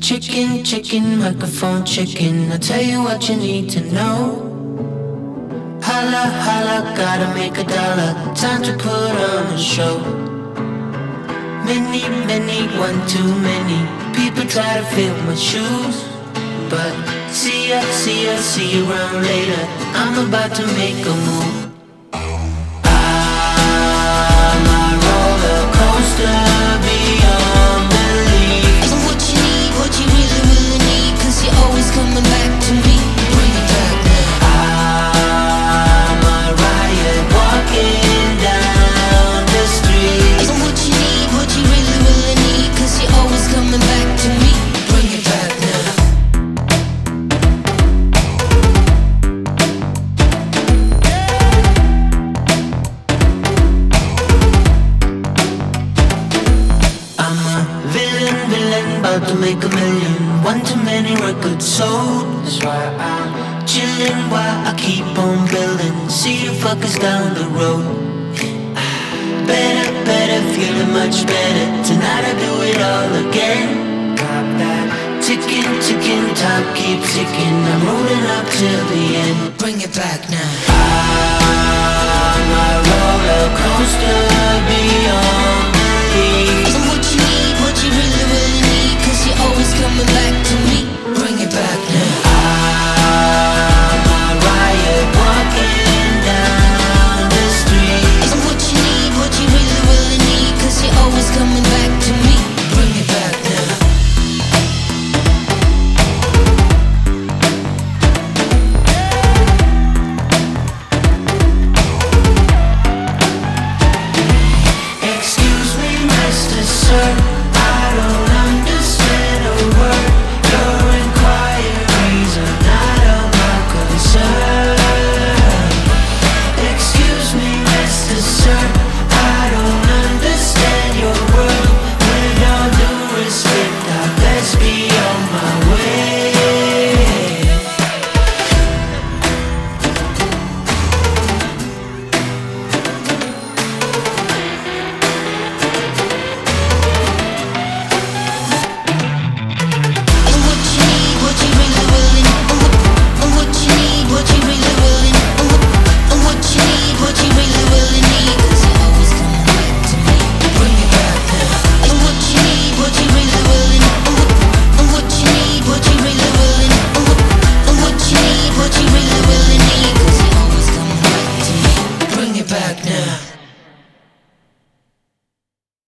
Chicken, chicken, microphone chicken. I'll tell you what you need to know. Holla, holla, gotta make a dollar. Time to put on a show. Many, many, one too many people try to fill my shoes. But see ya, see ya, see you around later. I'm about to make a move. I'm a roller coaster beyond belief. And what you need, what you really, really need, 'cause you're always coming back to me. Bring it back now. I'm a riot walking down the street. And what you need, what you really, really need, 'cause you're always coming back to me. Bring it back now. About to make a million, one too many records sold. That's why I'm chillin' while I keep on building. See you fuckers down the road. Better, better, feeling much better. Tonight I do it all again. Got that ticking, ticking, time keeps ticking. I'm rolling up till the end. Bring it back now. I'm a roller coaster beyond belief. And what you need, what you really, really need, 'cause you're always coming back to me.